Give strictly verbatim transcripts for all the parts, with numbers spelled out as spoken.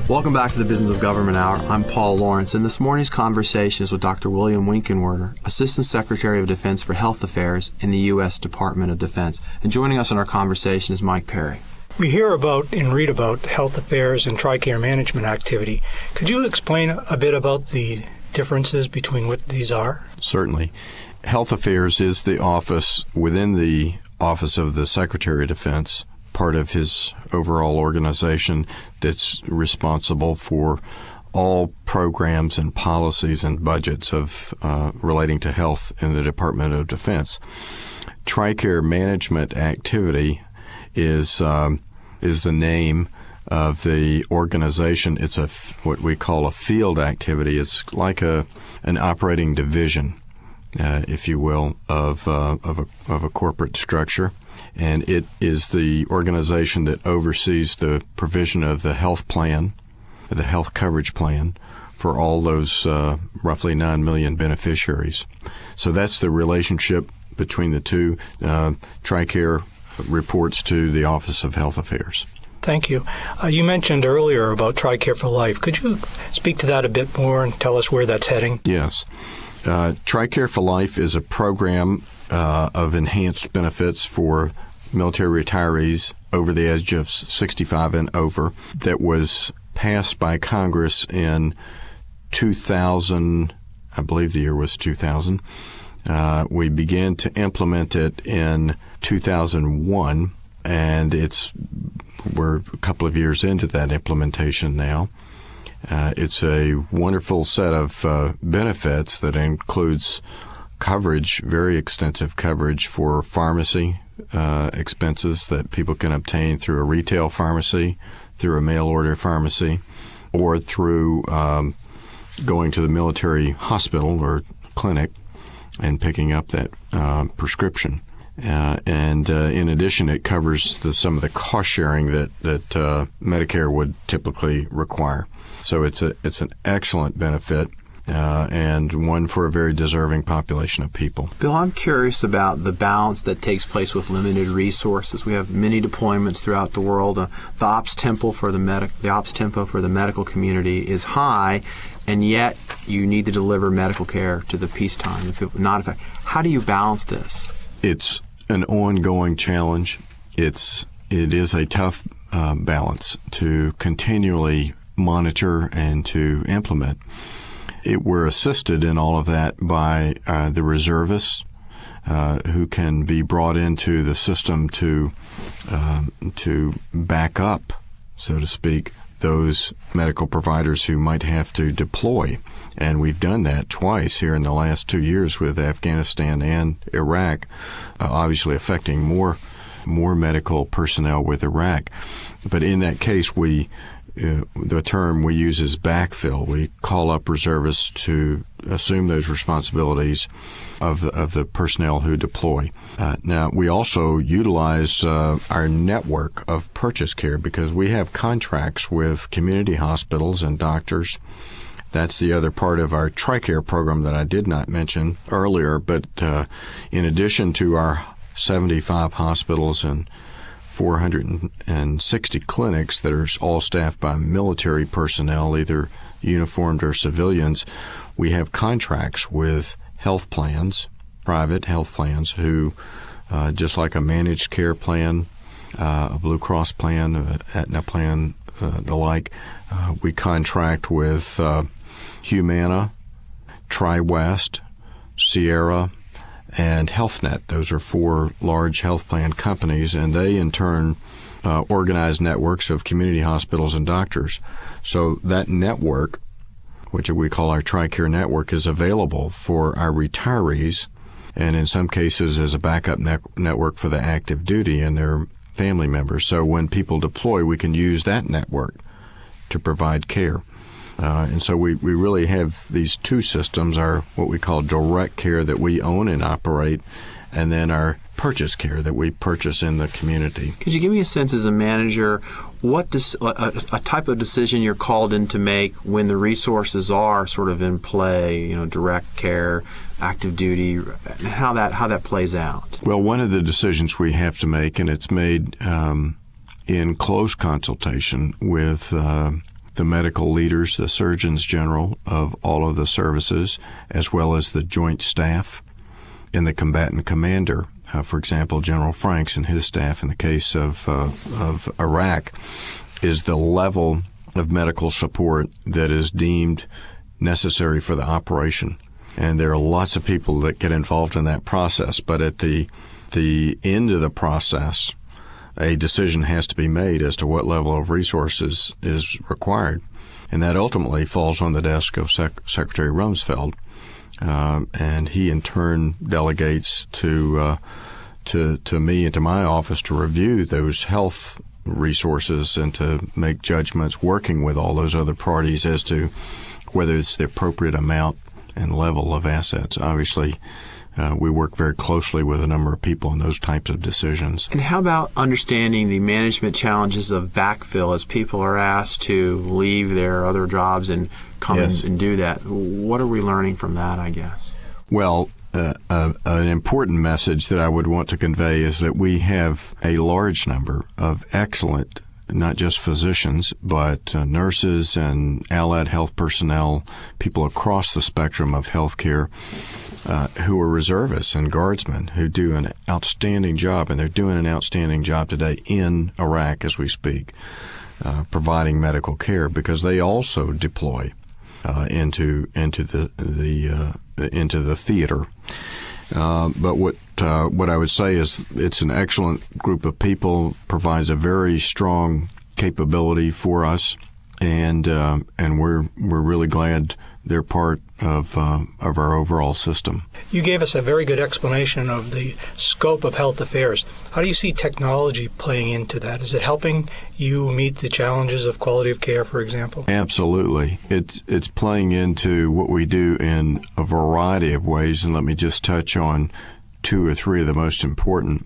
Welcome back to the Business of Government Hour. I'm Paul Lawrence, and this morning's conversation is with Doctor William Winkenwerder, Assistant Secretary of Defense for Health Affairs in the U S Department of Defense. And joining us in our conversation is Mike Perry. We hear about and read about health affairs and TRICARE management activity. Could you explain a bit about the differences between what these are? Certainly. Health Affairs is the office within the Office of the Secretary of Defense, part of his overall organization that's responsible for all programs and policies and budgets of uh, relating to health in the Department of Defense. TRICARE management activity is um, is the name of the organization. It's a what we call a field activity. It's like a an operating division, uh, if you will, of uh, of a of a corporate structure. And it is the organization that oversees the provision of the health plan, the health coverage plan, for all those uh, roughly nine million beneficiaries. So that's the relationship between the two. Uh, TRICARE reports to the Office of Health Affairs. Thank you. Uh, you mentioned earlier about TRICARE for Life. Could you speak to that a bit more and tell us where that's heading? Yes. Uh, TRICARE for Life is a program uh, of enhanced benefits for military retirees over the age of sixty-five and over that was passed by Congress in two thousand. I believe the year was two thousand. Uh, we began to implement it in two thousand one, and it's we're a couple of years into that implementation now. Uh, it's a wonderful set of uh, benefits that includes coverage, very extensive coverage for pharmacy uh, expenses that people can obtain through a retail pharmacy, through a mail-order pharmacy, or through um, going to the military hospital or clinic and picking up that uh, prescription. Uh, and uh, in addition, it covers the, some of the cost sharing that that uh, Medicare would typically require. So it's a it's an excellent benefit uh, and one for a very deserving population of people. Bill, I'm curious about the balance that takes place with limited resources. We have many deployments throughout the world. Uh, the ops tempo for the medic the ops tempo for the medical community is high, and yet you need to deliver medical care to the peacetime. If it not, if, how do you balance this? It's an ongoing challenge. It's it is a tough uh, balance to continually monitor and to implement. It, we're assisted in all of that by uh, the reservists uh, who can be brought into the system to uh, to back up, so to speak, those medical providers who might have to deploy. And we've done that twice here in the last two years with Afghanistan and Iraq, uh, obviously affecting more more medical personnel with Iraq. But in that case, we uh, the term we use is backfill. We call up reservists to assume those responsibilities of the, of the personnel who deploy. Uh, now, we also utilize uh, our network of purchase care because we have contracts with community hospitals and doctors. That's the other part of our TRICARE program that I did not mention earlier. But uh, in addition to our seventy-five hospitals and four hundred sixty clinics that are all staffed by military personnel, either uniformed or civilians, we have contracts with health plans, private health plans, who, uh, just like a managed care plan, uh, a Blue Cross plan, an Aetna plan, uh, the like, uh, we contract with uh, Humana, TriWest, Sierra, and HealthNet. Those are four large health plan companies, and they in turn uh, organize networks of community hospitals and doctors. So that network, which we call our TRICARE network, is available for our retirees, and in some cases as a backup ne- network for the active duty and their family members. So when people deploy, we can use that network to provide care. Uh, and so we, we really have these two systems, our what we call direct care that we own and operate, and then our purchase care that we purchase in the community. Could you give me a sense as a manager what dis- a, a type of decision you're called in to make when the resources are sort of in play, you know, direct care, active duty, how that how that plays out? Well, one of the decisions we have to make, and it's made um, in close consultation with uh, the medical leaders, the surgeons general of all of the services, as well as the joint staff. And the combatant commander, uh, for example, General Franks and his staff in the case of, uh, of Iraq, is the level of medical support that is deemed necessary for the operation. And there are lots of people that get involved in that process, but at the the end of the process, a decision has to be made as to what level of resources is required. And that ultimately falls on the desk of Sec- Secretary Rumsfeld, um, and he in turn delegates to uh, to to me and to my office to review those health resources and to make judgments working with all those other parties as to whether it's the appropriate amount and level of assets. Obviously, uh, we work very closely with a number of people in those types of decisions. And how about understanding the management challenges of backfill as people are asked to leave their other jobs and come Yes. and, and do that? What are we learning from that, I guess? Well, uh, uh, an important message that I would want to convey is that we have a large number of excellent, not just physicians, but uh, nurses and allied health personnel, people across the spectrum of healthcare, uh, who are reservists and guardsmen who do an outstanding job, and they're doing an outstanding job today in Iraq as we speak, uh, providing medical care, because they also deploy uh, into into the the uh, into the theater. Uh, but what uh, what I would say is it's an excellent group of people, provides a very strong capability for us, and uh, and we're we're really glad they're part of uh, of our overall system. You gave us a very good explanation of the scope of health affairs. How do you see technology playing into that? Is it helping you meet the challenges of quality of care, for example? Absolutely. It's it's playing into what we do in a variety of ways, and let me just touch on two or three of the most important.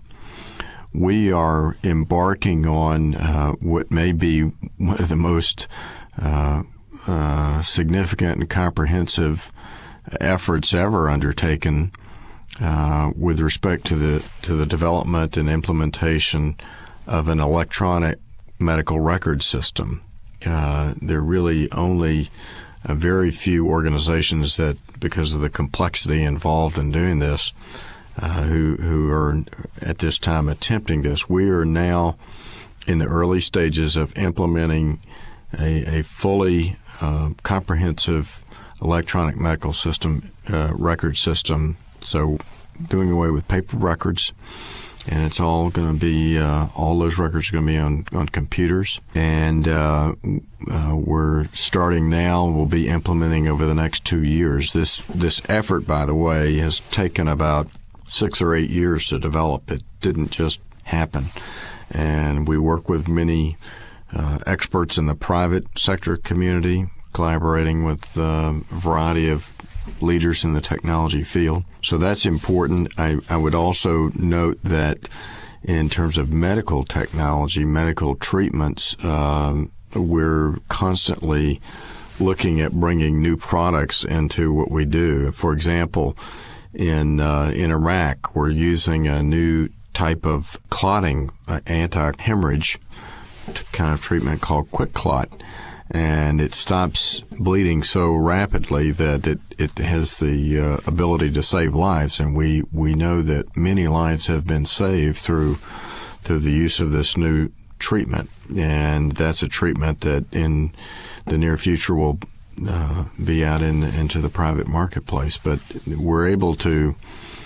We are embarking on uh, what may be one of the most uh, uh, significant and comprehensive efforts ever undertaken uh, with respect to the to the development and implementation of an electronic medical record system. Uh, there are really only a very few organizations that, because of the complexity involved in doing this, uh, who who are at this time attempting this. We are now in the early stages of implementing a, a fully uh, comprehensive electronic medical system, uh, record system. So doing away with paper records, and it's all going to be, uh, all those records are going to be on, on computers. And uh, uh, we're starting now, we'll be implementing over the next two years. This, this effort, by the way, has taken about six or eight years to develop. It didn't just happen. And we work with many uh, experts in the private sector community, collaborating with uh, a variety of leaders in the technology field. So that's important. I, I would also note that in terms of medical technology, medical treatments, um, we're constantly looking at bringing new products into what we do. For example, in uh, in Iraq, we're using a new type of clotting, uh, anti-hemorrhage kind of treatment called QuikClot. And it stops bleeding so rapidly that it, it has the uh, ability to save lives. And we, we know that many lives have been saved through through the use of this new treatment. And that's a treatment that in the near future will uh, be out in into the private marketplace. But we're able to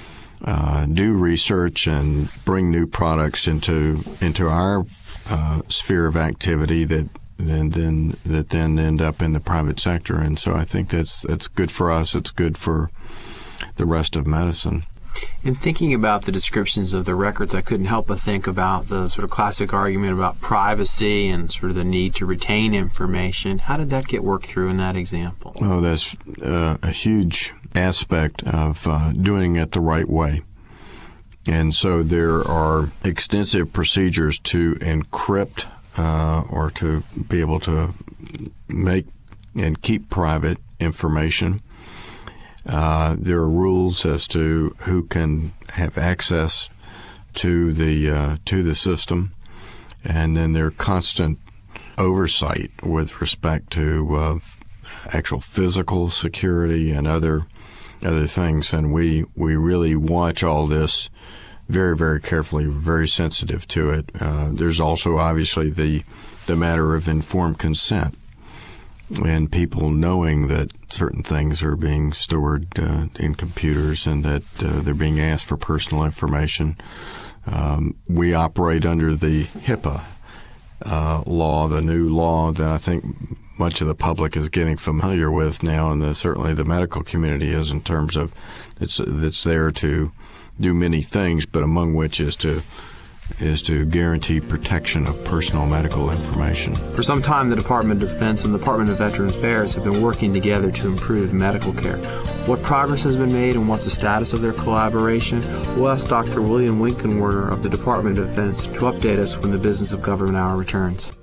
uh, do research and bring new products into into our uh, sphere of activity that and then that then end up in the private sector. And so I think that's that's good for us. It's good for the rest of medicine. In thinking about the descriptions of the records, I couldn't help but think about the sort of classic argument about privacy and sort of the need to retain information. How did that get worked through in that example? Oh, that's uh, a huge aspect of uh, doing it the right way. And so there are extensive procedures to encrypt Uh, or to be able to make and keep private information. Uh, there are rules as to who can have access to the uh, to the system, and then there are constant oversight with respect to uh, actual physical security and other other things, and we we really watch all this very, very carefully, very sensitive to it. Uh, there's also obviously the the matter of informed consent, and people knowing that certain things are being stored uh, in computers and that uh, they're being asked for personal information. Um, we operate under the HIPAA uh, law, the new law that I think much of the public is getting familiar with now, and the, certainly the medical community is, in terms of it's it's there to do many things, but among which is to is to guarantee protection of personal medical information. For some time, the Department of Defense and the Department of Veterans Affairs have been working together to improve medical care. What progress has been made and what's the status of their collaboration? We'll ask Doctor William Winkenwerder of the Department of Defense to update us when the Business of Government Hour returns.